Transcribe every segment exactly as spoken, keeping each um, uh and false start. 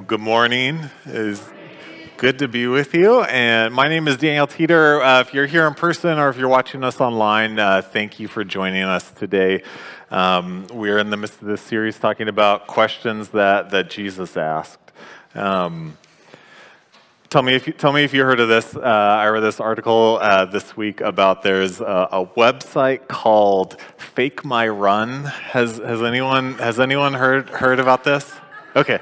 Good morning. It's good to be with you. And my name is Daniel Teeter. Uh, if you're here in person or if you're watching us online, uh, thank you for joining us today. Um, we're in the midst of this series talking about questions that, that Jesus asked. Um, tell me if you, tell me if you heard of this. Uh, I read this article uh, this week about there's a, a website called Fake My Run. Has has anyone has anyone heard heard about this? Okay.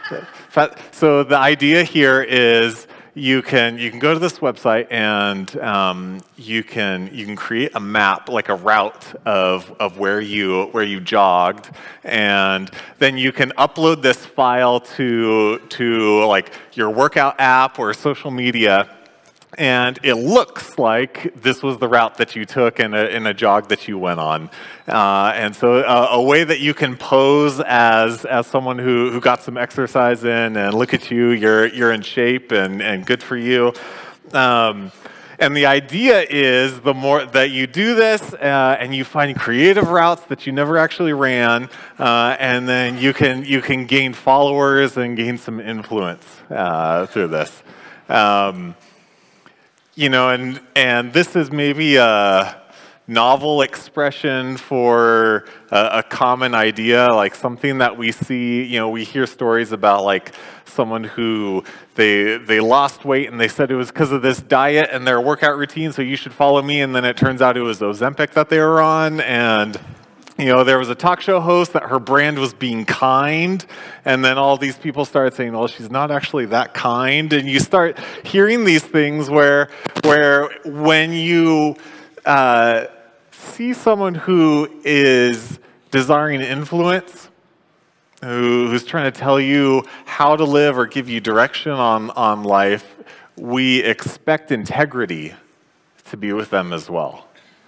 So the idea here is you can you can go to this website and um, you can you can create a map, like a route of of where you where you jogged, and then you can upload this file to to like your workout app or social media. And it looks like this was the route that you took in a, in a jog that you went on. Uh, and so uh, a way that you can pose as as someone who, who got some exercise in, and look at you, you're you're in shape and, and good for you. Um, and the idea is the more that you do this uh, and you find creative routes that you never actually ran, uh, and then you can you can gain followers and gain some influence uh, through this. Um, You know, and and this is maybe a novel expression for a, a common idea, like something that we see. You know, we hear stories about like someone who they they lost weight and they said it was because of this diet and their workout routine, so you should follow me. And then it turns out it was Ozempic that they were on, and you know, there was a talk show host that her brand was being kind, and then all these people started saying, well, she's not actually that kind, and you start hearing these things where, where when you uh, see someone who is desiring influence, who, who's trying to tell you how to live or give you direction on, on life, we expect integrity to be with them as well.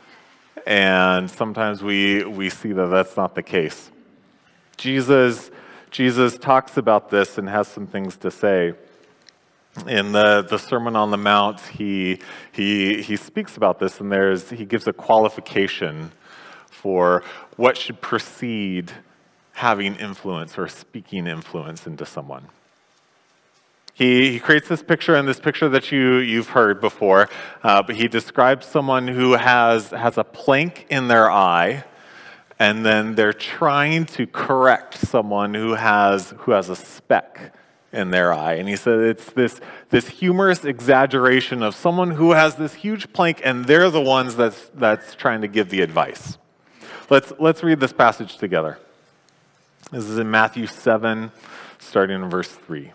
And sometimes we, we see that that's not the case. Jesus, Jesus talks about this and has some things to say. In the, the Sermon on the Mount, he, he, he speaks about this, and there's, he gives a qualification for what should precede having influence or speaking influence into someone. He, he creates this picture, and this picture that you, you've heard before, uh, but he describes someone who has, has a plank in their eye, and then they're trying to correct someone who has, who has a speck in their eye. And he said it's this, this humorous exaggeration of someone who has this huge plank, and they're the ones that's, that's trying to give the advice. Let's, let's read this passage together. This is in Matthew seven, starting in verse three.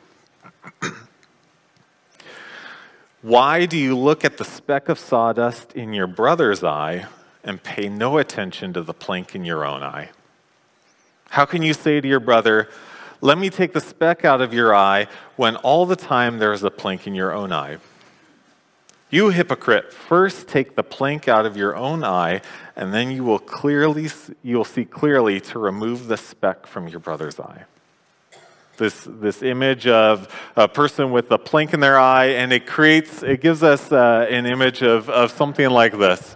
Why do you look at the speck of sawdust in your brother's eye and pay no attention to the plank in your own eye? How can you say to your brother, let me take the speck out of your eye, when all the time there is a plank in your own eye? You hypocrite, first take the plank out of your own eye, and then you will clearly you will see clearly to remove the speck from your brother's eye. This this image of a person with a plank in their eye, and it creates, it gives us uh, an image of, of something like this.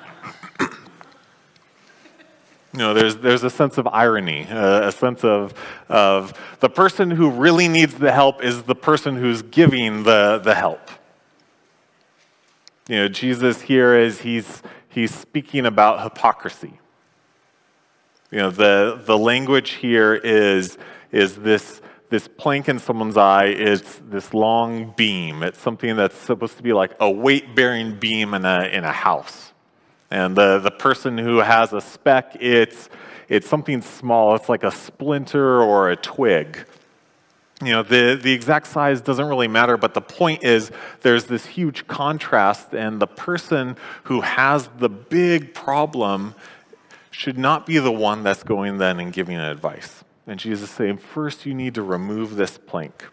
You know, there's there's a sense of irony, uh, a sense of of the person who really needs the help is the person who's giving the, the help. You know, Jesus here is he's he's speaking about hypocrisy. You know, the the language here is is this. This plank in someone's eye is this long beam. It's something that's supposed to be like a weight-bearing beam in a in a house. And the, the person who has a speck, it's it's something small. It's like a splinter or a twig. You know, the, the exact size doesn't really matter, but the point is there's this huge contrast, and the person who has the big problem should not be the one that's going then and giving advice. And Jesus is saying, first you need to remove this plank.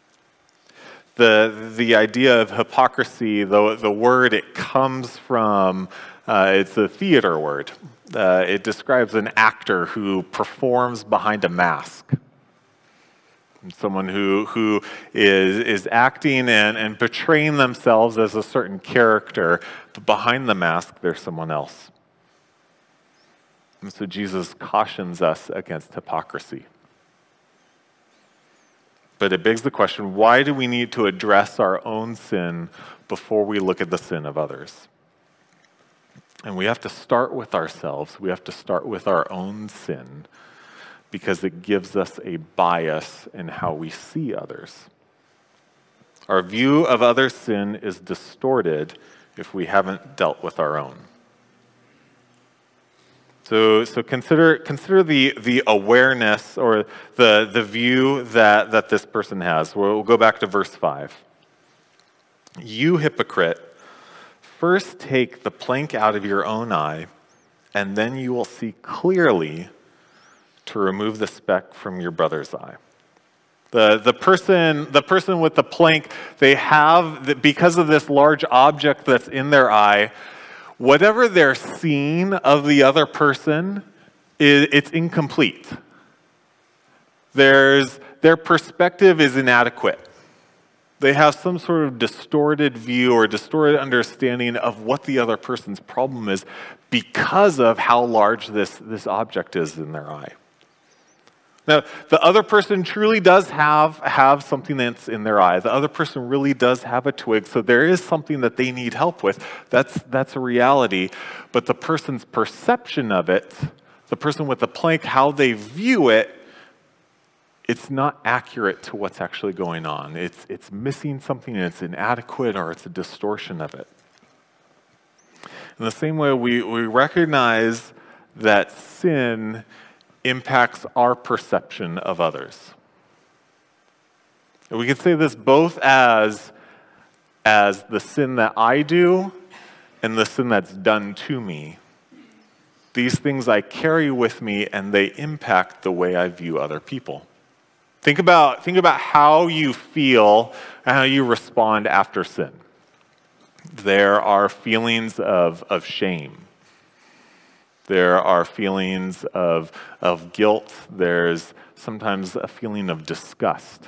The the idea of hypocrisy, the, the word, it comes from, uh, it's a theater word. Uh, it describes an actor who performs behind a mask. Someone who who is is acting and, and portraying themselves as a certain character, but behind the mask, there's someone else. And so Jesus cautions us against hypocrisy. But it begs the question, why do we need to address our own sin before we look at the sin of others? And we have to start with ourselves. We have to start with our own sin because it gives us a bias in how we see others. Our view of other sin is distorted if we haven't dealt with our own. So, so consider consider the the awareness or the the view that that this person has. We'll, we'll go back to verse five. You hypocrite, first take the plank out of your own eye, and then you will see clearly to remove the speck from your brother's eye. The the person the person with the plank, they have, because of this large object that's in their eye, whatever they're seeing of the other person, it's incomplete. There's, their perspective is inadequate. They have some sort of distorted view or distorted understanding of what the other person's problem is because of how large this, this object is in their eye. Now, the other person truly does have, have something that's in their eye. The other person really does have a twig, so there is something that they need help with. That's, that's a reality. But the person's perception of it, the person with the plank, how they view it, it's not accurate to what's actually going on. It's, it's missing something, and it's inadequate, or it's a distortion of it. In the same way, we, we recognize that sin impacts our perception of others. And we can say this both as, as the sin that I do and the sin that's done to me. These things I carry with me, and they impact the way I view other people. Think about, think about how you feel and how you respond after sin. There are feelings of, of shame. There are feelings of, of guilt. There's sometimes a feeling of disgust,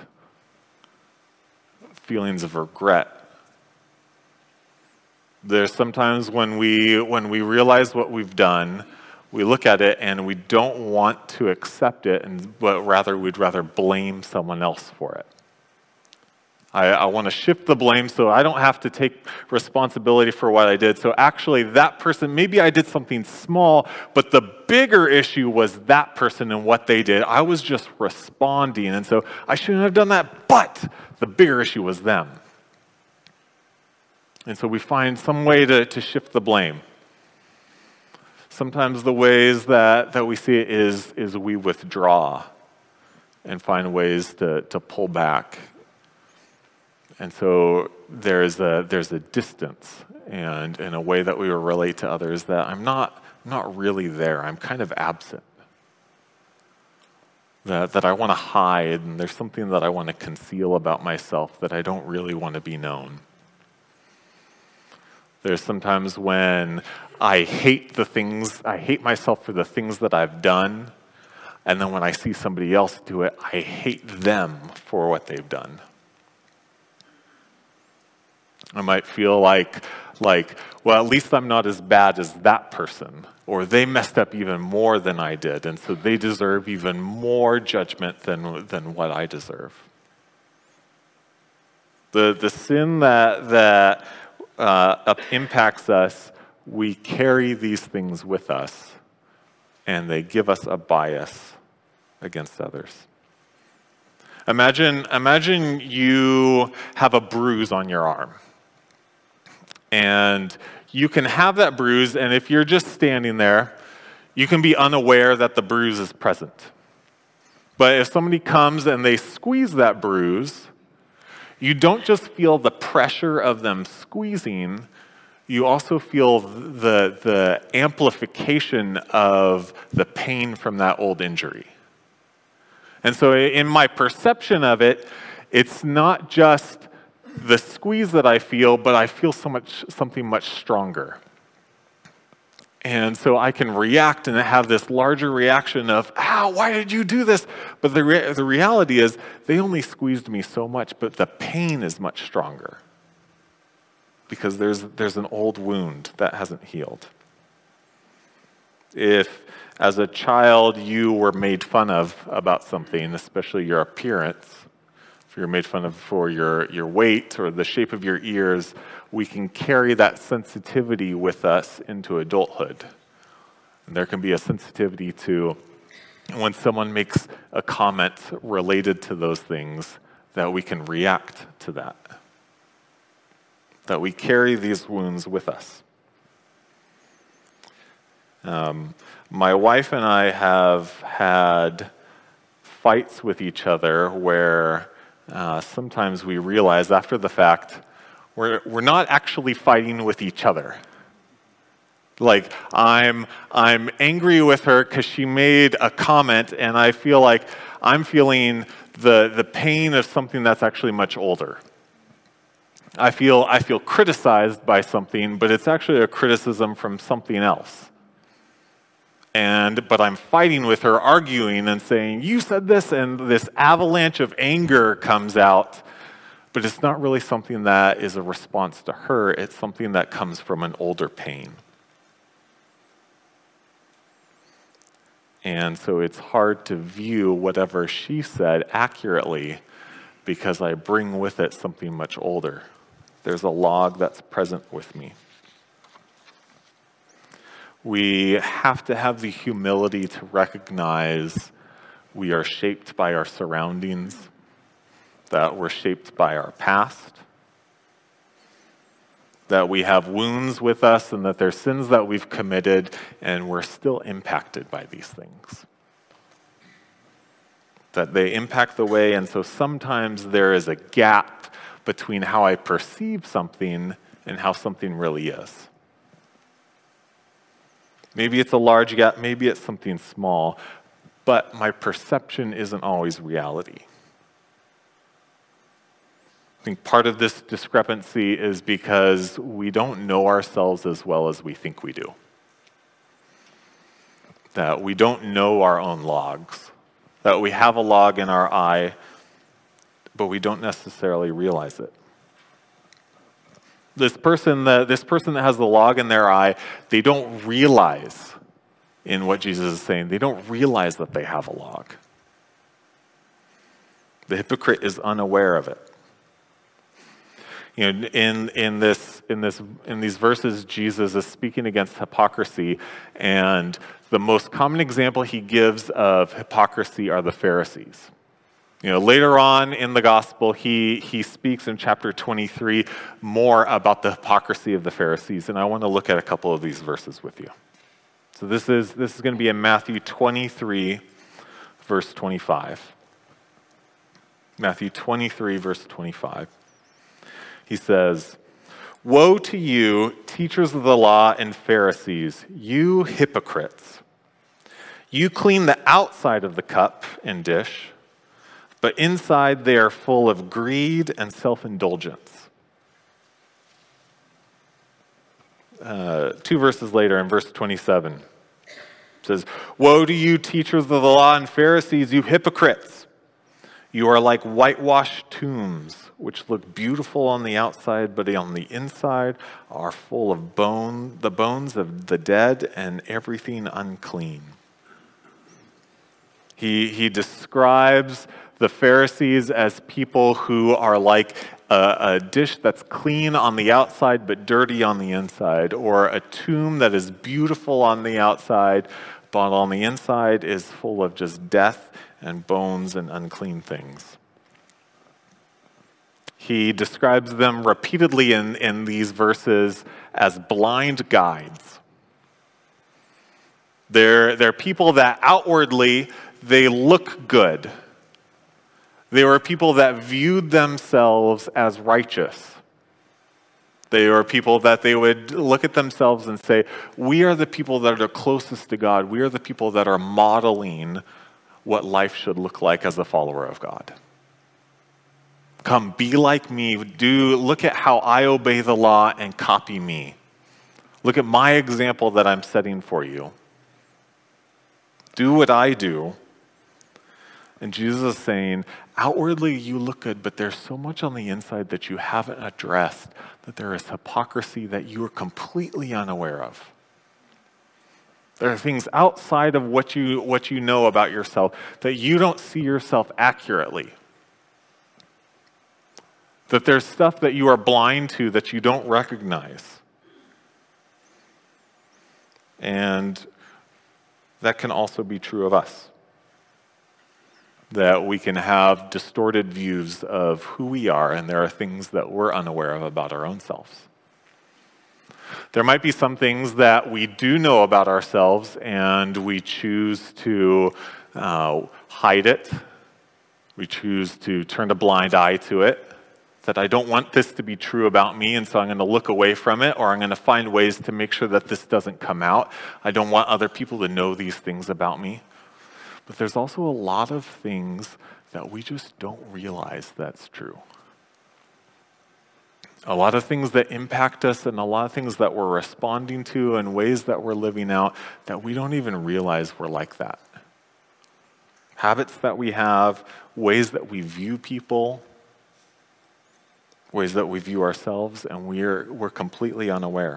feelings of regret. There's sometimes when we, when we realize what we've done, we look at it and we don't want to accept it, and, but rather we'd rather blame someone else for it. I, I want to shift the blame so I don't have to take responsibility for what I did. So actually that person, maybe I did something small, but the bigger issue was that person and what they did. I was just responding, and so I shouldn't have done that, but the bigger issue was them. And so we find some way to, to shift the blame. Sometimes the ways that, that we see it is, is we withdraw and find ways to, to pull back. And so there's a there's a distance and in a way that we relate to others that I'm not not really there. I'm kind of absent. That that I want to hide, and there's something that I want to conceal about myself that I don't really want to be known. There's sometimes when I hate the things, I hate myself for the things that I've done, and then when I see somebody else do it, I hate them for what they've done. I might feel like, like, well, at least I'm not as bad as that person, or they messed up even more than I did, and so they deserve even more judgment than, than what I deserve. The, the sin that, that uh, impacts us, we carry these things with us, and they give us a bias against others. Imagine, imagine you have a bruise on your arm. And you can have that bruise, and if you're just standing there, you can be unaware that the bruise is present. But if somebody comes and they squeeze that bruise, you don't just feel the pressure of them squeezing, you also feel the, the amplification of the pain from that old injury. And so in my perception of it, it's not just the squeeze that I feel, but I feel so much something much stronger. And so I can react and have this larger reaction of, ow, why did you do this? But the, re- the reality is, they only squeezed me so much, but the pain is much stronger. Because there's, there's an old wound that hasn't healed. If, as a child, you were made fun of about something, especially your appearance, if you're made fun of for your, your weight or the shape of your ears, we can carry that sensitivity with us into adulthood. And there can be a sensitivity to when someone makes a comment related to those things, that we can react to that. That we carry these wounds with us. Um, my wife and I have had fights with each other where uh, sometimes we realize after the fact we're, we're not actually fighting with each other. Like, I'm I'm angry with her because she made a comment, and I feel like I'm feeling the, the pain of something that's actually much older. I feel I feel criticized by something, but it's actually a criticism from something else. And but I'm fighting with her, arguing and saying, you said this, and this avalanche of anger comes out, but it's not really something that is a response to her, it's something that comes from an older pain. And so it's hard to view whatever she said accurately because I bring with it something much older. There's a log that's present with me. We have to have the humility to recognize we are shaped by our surroundings, that we're shaped by our past, that we have wounds with us, and that there's sins that we've committed, and we're still impacted by these things. That they impact the way, and so sometimes there is a gap between how I perceive something and how something really is. Maybe it's a large gap, maybe it's something small, but my perception isn't always reality. I think part of this discrepancy is because we don't know ourselves as well as we think we do. That we don't know our own logs. That we have a log in our eye, but we don't necessarily realize it. This person that, this person that has the log in their eye, they don't realize in what Jesus is saying. They don't realize that they have a log. The hypocrite is unaware of it. You know, in in this in this in these verses, Jesus is speaking against hypocrisy, and the most common example he gives of hypocrisy are the Pharisees. You know, later on in the gospel, he he speaks in chapter twenty-three more about the hypocrisy of the Pharisees, and I want to look at a couple of these verses with you. So this is this is going to be in Matthew twenty-three, verse twenty-five. Matthew twenty-three, verse twenty-five. He says, "Woe to you, teachers of the law and Pharisees, you hypocrites! You clean the outside of the cup and dish, but inside they are full of greed and self-indulgence." Uh, two verses later, in verse twenty-seven, it says, "Woe to you, teachers of the law and Pharisees, you hypocrites! You are like whitewashed tombs, which look beautiful on the outside, but on the inside are full of bone, the bones of the dead and everything unclean." He, he describes the Pharisees as people who are like a, a dish that's clean on the outside but dirty on the inside, or a tomb that is beautiful on the outside but on the inside is full of just death and bones and unclean things. He describes them repeatedly in, in these verses as blind guides. They're, they're people that outwardly, they look good. They were people that viewed themselves as righteous. They were people that they would look at themselves and say, we are the people that are closest to God. We are the people that are modeling what life should look like as a follower of God. Come, be like me. Do look at how I obey the law and copy me. Look at my example that I'm setting for you. Do what I do. And Jesus is saying, outwardly you look good, but there's so much on the inside that you haven't addressed, that there is hypocrisy that you are completely unaware of. There are things outside of what you, what you know about yourself that you don't see yourself accurately. That there's stuff that you are blind to that you don't recognize. And that can also be true of us. That we can have distorted views of who we are, and there are things that we're unaware of about our own selves. There might be some things that we do know about ourselves, and we choose to uh, hide it. We choose to turn a blind eye to it. That I don't want this to be true about me, and so I'm going to look away from it, or I'm going to find ways to make sure that this doesn't come out. I don't want other people to know these things about me. But there's also a lot of things that we just don't realize that's true. A lot of things that impact us, and a lot of things that we're responding to, and ways that we're living out that we don't even realize we're like that. Habits that we have, ways that we view people, ways that we view ourselves, and we're we're completely unaware.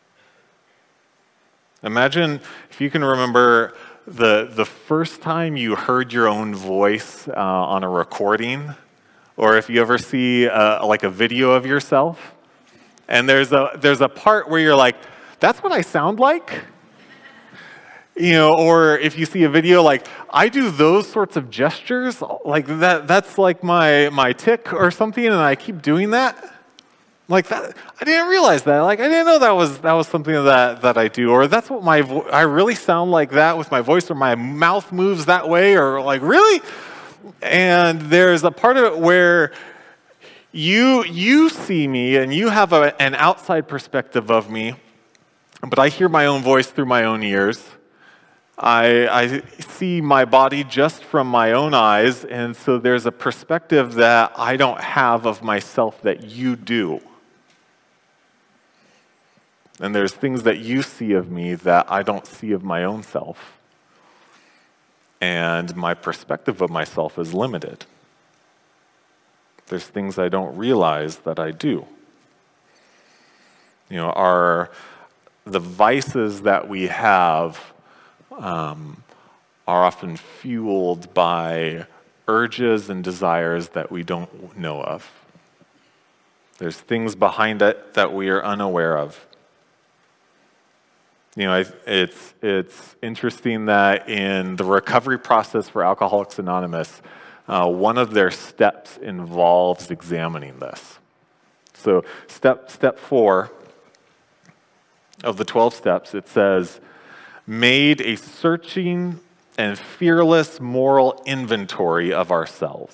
Imagine if you can remember the the first time you heard your own voice uh, on a recording, or if you ever see uh, like a video of yourself, and there's a there's a part where you're like, "That's what I sound like." You know, or if you see a video like, I do those sorts of gestures, like that, that's like my, my tick or something, and I keep doing that. Like that, I didn't realize that. Like I didn't know that was that was something that, that I do, or that's what my vo- I really sound like that with my voice, or my mouth moves that way, or like really. And there's a part of it where you you see me and you have a, an outside perspective of me, but I hear my own voice through my own ears. I, I see my body just from my own eyes, and so there's a perspective that I don't have of myself that you do. And there's things that you see of me that I don't see of my own self. And my perspective of myself is limited. There's things I don't realize that I do. You know, our, the vices that we have Um, are often fueled by urges and desires that we don't know of. There's things behind it that we are unaware of. You know, it's it's interesting that in the recovery process for Alcoholics Anonymous, uh, one of their steps involves examining this. So step step four of the twelve steps, it says, made a searching and fearless moral inventory of ourselves.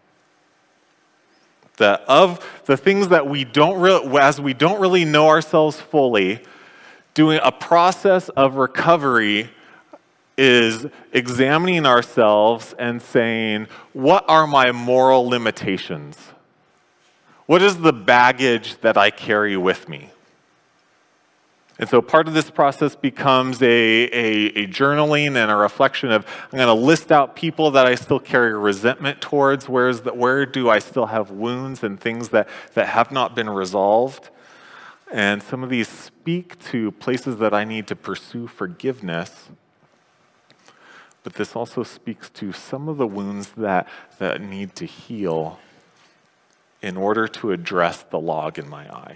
That of the things that we don't really, as we don't really know ourselves fully, doing a process of recovery is examining ourselves and saying, what are my moral limitations? What is the baggage that I carry with me? And so part of this process becomes a, a, a journaling and a reflection of, I'm going to list out people that I still carry resentment towards, where's the, where do I still have wounds and things that, that have not been resolved. And some of these speak to places that I need to pursue forgiveness. But this also speaks to some of the wounds that, that need to heal in order to address the log in my eye.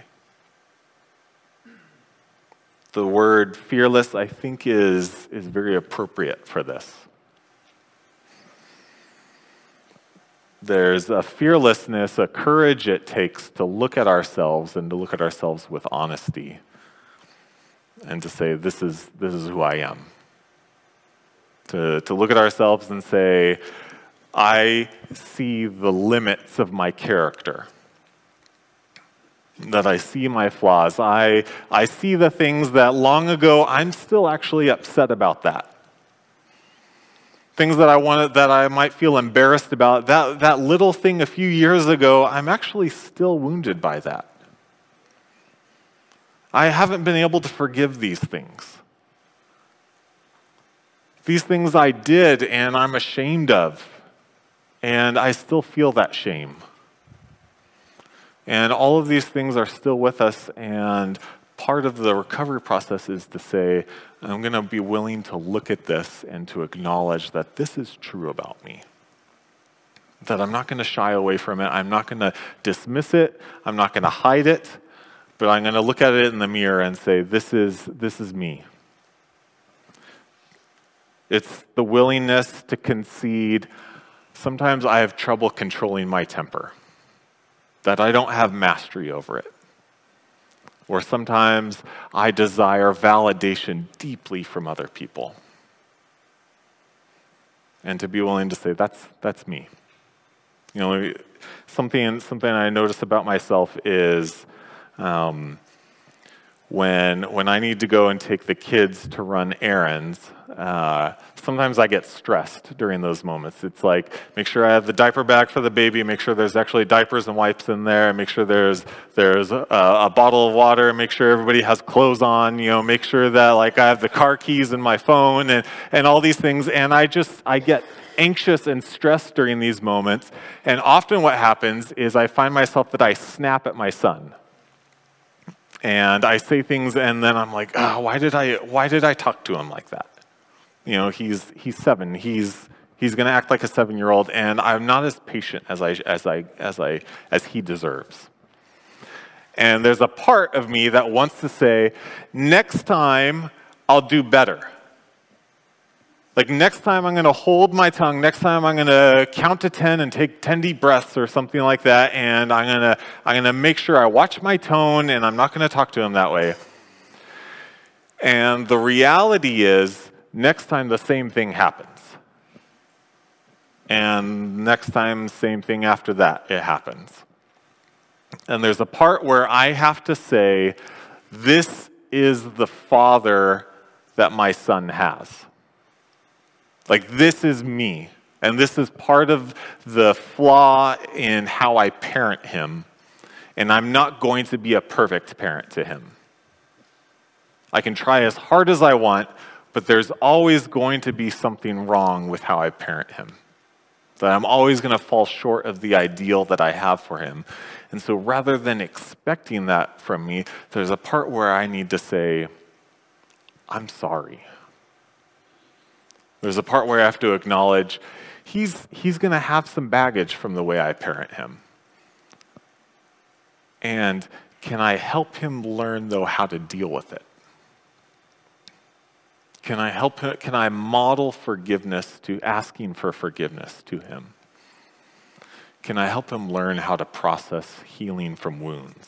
The word fearless, I think, is, is very appropriate for this. There's a fearlessness, a courage it takes to look at ourselves and to look at ourselves with honesty and to say, this is, this is who I am. To, to look at ourselves and say, I see the limits of my character. That I see my flaws. I, I see the things that long ago I'm still actually upset about that. Things that I wanted, that I might feel embarrassed about. That, that little thing a few years ago, I'm actually still wounded by that. I haven't been able to forgive these things. These things I did and I'm ashamed of. And I still feel that shame. And all of these things are still with us, and part of the recovery process is to say, I'm going to be willing to look at this and to acknowledge that this is true about me. that I'm not going to shy away from it. I'm not going to dismiss it. I'm not going to hide it. But I'm going to look at it in the mirror and say, this is, this is me. It's the willingness to concede. Sometimes I have trouble controlling my temper, that I don't have mastery over it. Or sometimes I desire validation deeply from other people. And to be willing to say, that's, that's me. You know, something, something I notice about myself is um, when, when I need to go and take the kids to run errands, uh, sometimes I get stressed during those moments. It's like, make sure I have the diaper bag for the baby, make sure there's actually diapers and wipes in there, make sure there's there's a, a bottle of water, make sure everybody has clothes on, you know, make sure that like I have the car keys in my phone and, and all these things. And I just, I get anxious and stressed during these moments. And often what happens is I find myself that I snap at my son. And I say things and then I'm like, oh, why did I, why did I talk to him like that? You know, he's he's seven. He's he's going to act like a seven-year-old, and I'm not as patient as I as I as I as he deserves. And there's a part of me that wants to say, next time I'll do better. Like next time I'm going to hold my tongue. Next time I'm going to count to ten and take ten deep breaths or something like that. And I'm going to I'm going to make sure I watch my tone, and I'm not going to talk to him that way. And the reality is, next time the same thing happens. And next time, same thing after that, it happens. And there's a part where I have to say, this is the father that my son has. Like, this is me. And this is part of the flaw in how I parent him. And I'm not going to be a perfect parent to him. I can try as hard as I want, but there's always going to be something wrong with how I parent him. That I'm always going to fall short of the ideal that I have for him. And so rather than expecting that from me, there's a part where I need to say, I'm sorry. There's a part where I have to acknowledge, he's, he's going to have some baggage from the way I parent him. And can I help him learn, though, how to deal with it? Can I help him? Can I model forgiveness to asking for forgiveness to him? Can I help him learn how to process healing from wounds?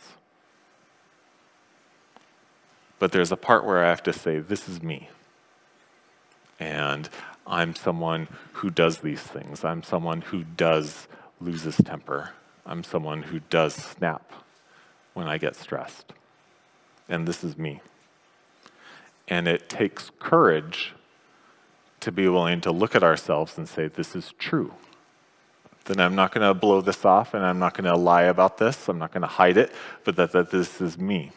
But there's a part where I have to say, this is me. And I'm someone who does these things. I'm someone who does lose his temper. I'm someone who does snap when I get stressed. And this is me. And it takes courage to be willing to look at ourselves and say, this is true. Then I'm not going to blow this off, and I'm not going to lie about this. I'm not going to hide it, but that, that this is me.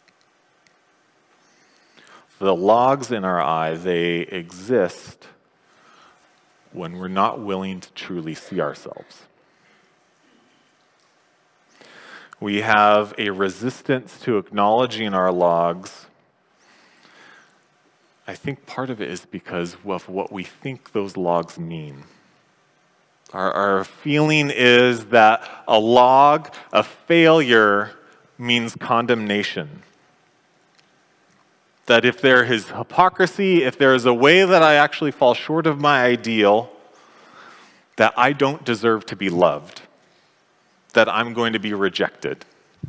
The logs in our eye, they exist when we're not willing to truly see ourselves. We have a resistance to acknowledging our logs. I think part of it is because of what we think those logs mean. Our, our feeling is that a log, a failure, means condemnation. That if there is hypocrisy, if there is a way that I actually fall short of my ideal, that I don't deserve to be loved, that I'm going to be rejected.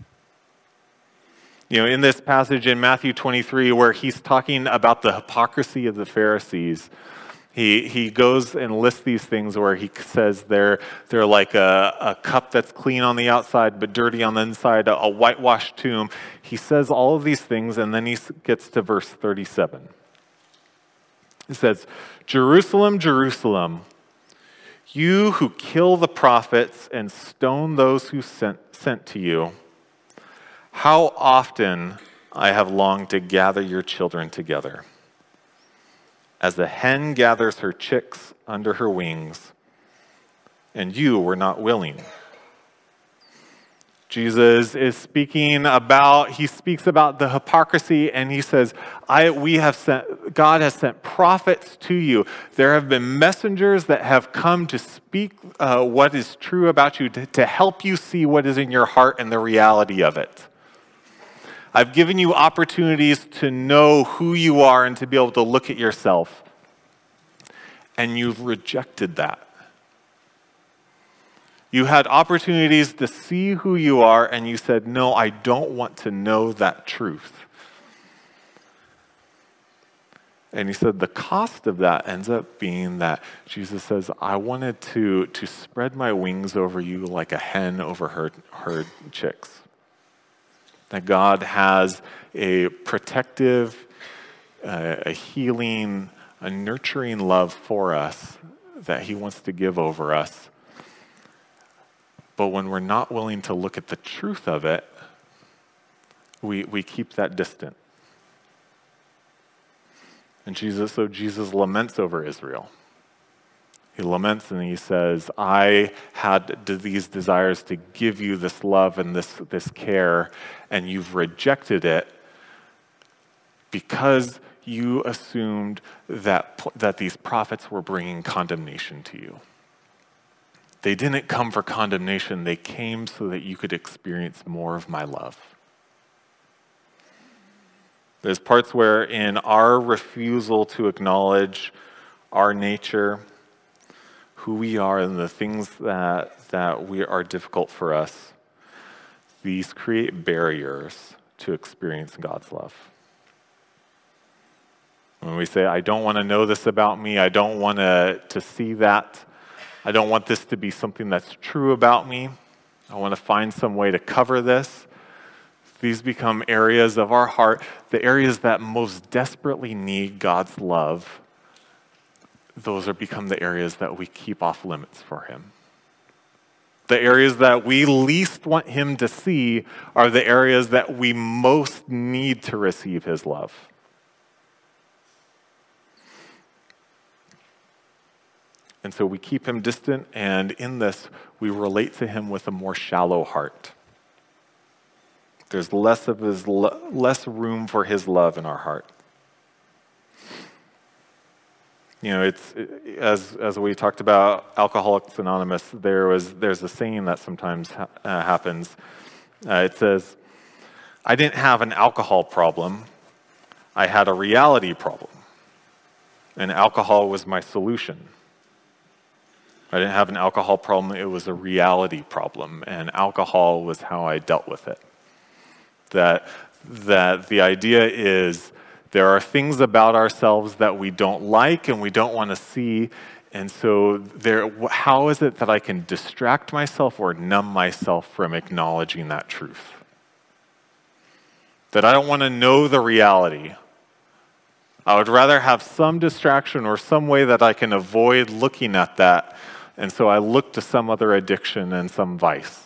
You know, in this passage in Matthew twenty-three, where he's talking about the hypocrisy of the Pharisees, he he goes and lists these things where he says they're they're like a, a cup that's clean on the outside but dirty on the inside, a, a whitewashed tomb. He says all of these things, and then he gets to verse thirty-seven. It says, "Jerusalem, Jerusalem, you who kill the prophets and stone those who sent sent to you. How often I have longed to gather your children together, as a hen gathers her chicks under her wings, and you were not willing. Jesus is speaking about, he speaks about the hypocrisy, and he says, I, we have sent, God has sent prophets to you. There have been messengers that have come to speak uh, what is true about you, to, to help you see what is in your heart and the reality of it. I've given you opportunities to know who you are and to be able to look at yourself. And you've rejected that. You had opportunities to see who you are, and you said, no, I don't want to know that truth. And he said the cost of that ends up being that Jesus says, I wanted to, to spread my wings over you like a hen over her, her chicks. That God has a protective, uh, a healing, a nurturing love for us that he wants to give over us. But when we're not willing to look at the truth of it, we, we keep that distant. And Jesus, so Jesus laments over Israel. He laments and he says, I had these desires to give you this love and this, this care, and you've rejected it because you assumed that, that these prophets were bringing condemnation to you. They didn't come for condemnation. They came so that you could experience more of my love. There's parts where in our refusal to acknowledge our nature, who we are, and the things that, that we are difficult for us, these create barriers to experience God's love. When we say, I don't want to know this about me, I don't want to, to see that, I don't want this to be something that's true about me. I want to find some way to cover this. These become areas of our heart, the areas that most desperately need God's love. Those are become the areas that we keep off limits for him. The areas that we least want him to see are the areas that we most need to receive his love. And so we keep him distant, and in this, we relate to him with a more shallow heart. There's less of his lo- less room for his love in our heart. You know, it's as as we talked about Alcoholics Anonymous. There was there's a saying that sometimes ha- uh, happens. Uh, it says, "I didn't have an alcohol problem. I had a reality problem, and alcohol was my solution." I didn't have an alcohol problem, it was a reality problem, and alcohol was how I dealt with it. That, that the idea is there are things about ourselves that we don't like and we don't want to see, and so there, how is it that I can distract myself or numb myself from acknowledging that truth? That I don't want to know the reality. I would rather have some distraction or some way that I can avoid looking at that. And so I look to some other addiction and some vice.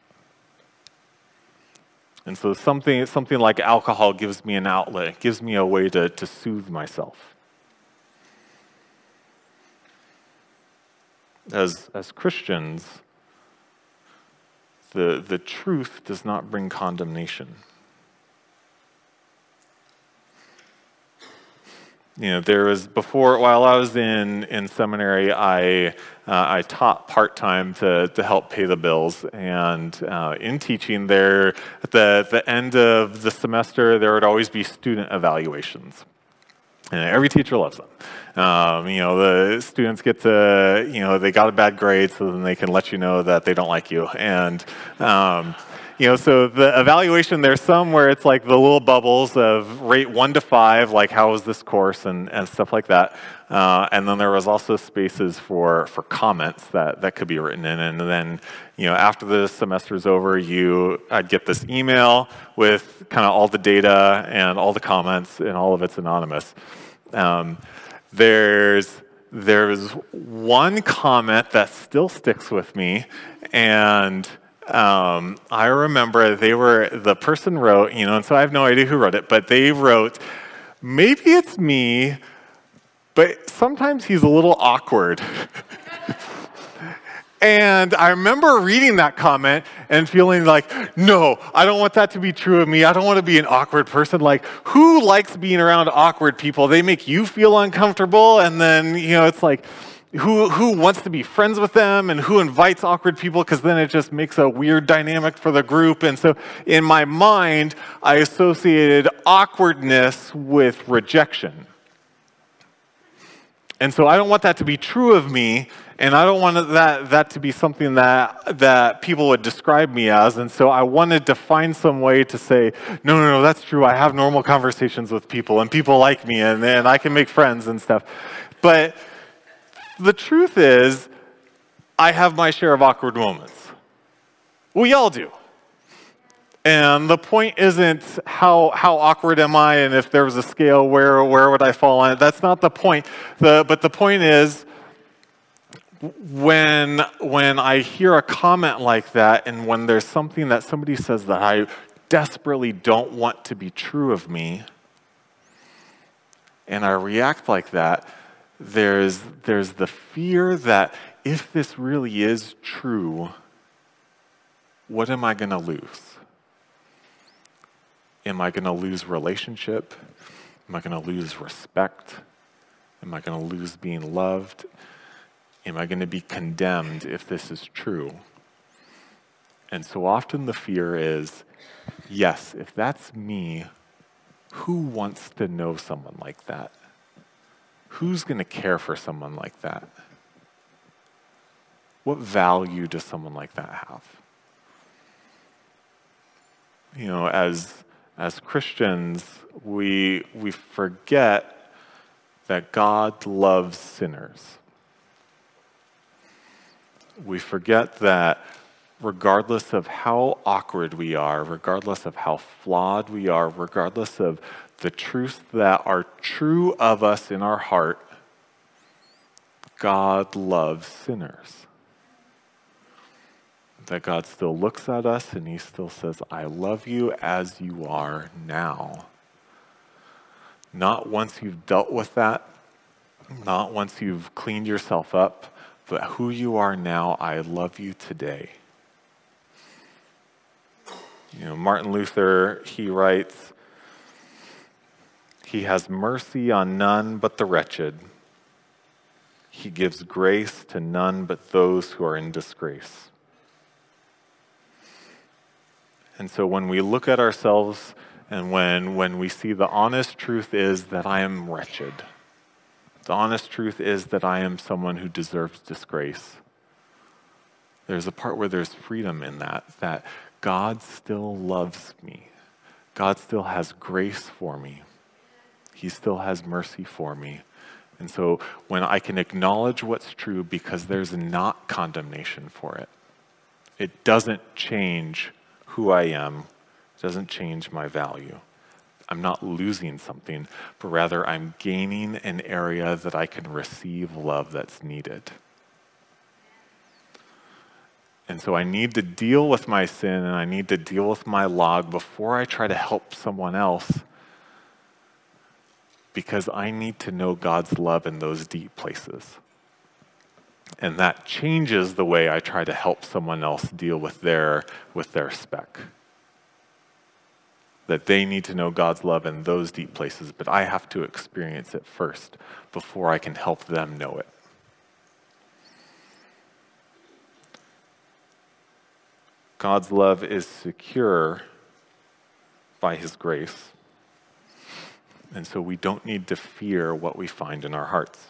And so something, something like alcohol gives me an outlet, gives me a way to, to soothe myself. As, as Christians, the, the truth does not bring condemnation. You know, there was before, while I was in, in seminary, I uh, I taught part-time to, to help pay the bills. And uh, in teaching there, at the, the end of the semester, there would always be student evaluations. And every teacher loves them. Um, you know, the students get to, you know, they got a bad grade, so then they can let you know that they don't like you. And, um, you know, so the evaluation, there's some where it's like the little bubbles of rate one to five, like how was this course and, and stuff like that. Uh, and then there was also spaces for, for comments that, that could be written in. And then, you know, after the semester's over, you, I'd get this email with kind of all the data and all the comments, and all of it's anonymous. Um, there's, there's one comment that still sticks with me, and Um, I remember they were, the person wrote, you know, and so I have no idea who wrote it, but they wrote, maybe it's me, but sometimes he's a little awkward. And I remember reading that comment and feeling like, no, I don't want that to be true of me. I don't want to be an awkward person. Like, who likes being around awkward people? They make you feel uncomfortable. And then, you know, it's like, who, who wants to be friends with them and who invites awkward people? Because then it just makes a weird dynamic for the group. And so in my mind, I associated awkwardness with rejection. And so I don't want that to be true of me, and I don't want that, that to be something that, that people would describe me as. And so I wanted to find some way to say, no, no, no, that's true. I have normal conversations with people, and people like me, and, and I can make friends and stuff. But the truth is, I have my share of awkward moments. We all do. And the point isn't how how awkward am I, and if there was a scale, where where would I fall on it? That's not the point. The, but the point is, when when I hear a comment like that, and when there's something that somebody says that I desperately don't want to be true of me, and I react like that, there's there's the fear that if this really is true, what am I going to lose? Am I going to lose relationship? Am I going to lose respect? Am I going to lose being loved? Am I going to be condemned if this is true? And so often the fear is, yes, if that's me, who wants to know someone like that? Who's going to care for someone like that? What value does someone like that have? You know, as As Christians, we, we forget that God loves sinners. We forget that regardless of how awkward we are, regardless of how flawed we are, regardless of the truths that are true of us in our heart, God loves sinners. That God still looks at us and he still says, I love you as you are now. Not once you've dealt with that, not once you've cleaned yourself up, but who you are now, I love you today. You know, Martin Luther, he writes, he has mercy on none but the wretched. He gives grace to none but those who are in disgrace. And so when we look at ourselves and when, when we see the honest truth is that I am wretched, the honest truth is that I am someone who deserves disgrace, there's a part where there's freedom in that, that God still loves me. God still has grace for me. He still has mercy for me. And so when I can acknowledge what's true because there's not condemnation for it, it doesn't change who I am, doesn't change my value. I'm not losing something, but rather I'm gaining an area that I can receive love that's needed. And so I need to deal with my sin and I need to deal with my log before I try to help someone else, because I need to know God's love in those deep places. And that changes the way I try to help someone else deal with their, with their speck. That they need to know God's love in those deep places, but I have to experience it first before I can help them know it. God's love is secure by his grace, and so we don't need to fear what we find in our hearts.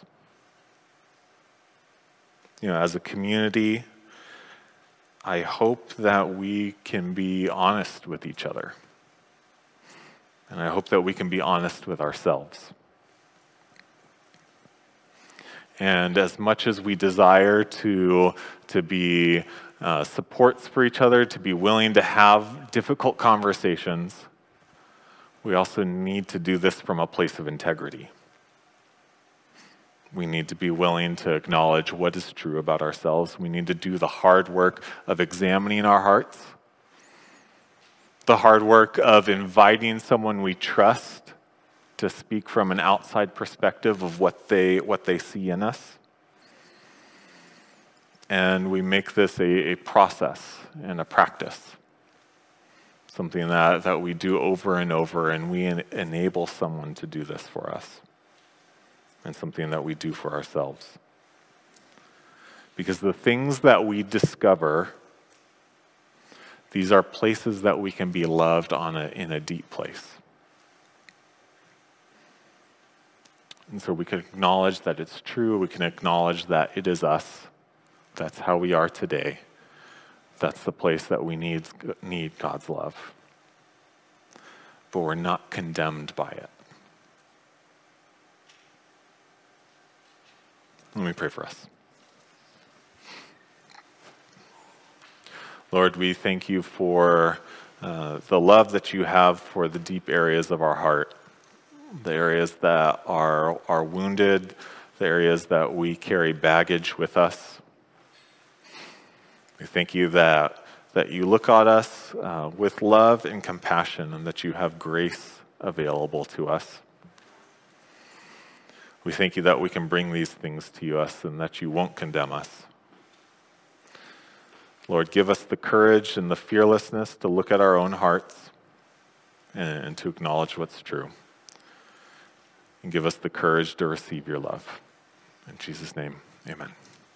You know, as a community, I hope that we can be honest with each other. And I hope that we can be honest with ourselves. And as much as we desire to, to be uh, supports for each other, to be willing to have difficult conversations, we also need to do this from a place of integrity. We need to be willing to acknowledge what is true about ourselves. We need to do the hard work of examining our hearts, the hard work of inviting someone we trust to speak from an outside perspective of what they, what they see in us. And we make this a, a process and a practice, something that, that we do over and over, and we en- enable someone to do this for us, and something that we do for ourselves. Because the things that we discover, these are places that we can be loved on a, in a deep place. And so we can acknowledge that it's true, we can acknowledge that it is us, that's how we are today, that's the place that we need, need God's love. But we're not condemned by it. Let me pray for us. Lord, we thank you for uh, the love that you have for the deep areas of our heart, the areas that are, are wounded, the areas that we carry baggage with us. We thank you that, that you look at us uh, with love and compassion, and that you have grace available to us. We thank you that we can bring these things to us and that you won't condemn us. Lord, give us the courage and the fearlessness to look at our own hearts and, and to acknowledge what's true. And give us the courage to receive your love. In Jesus' name, amen.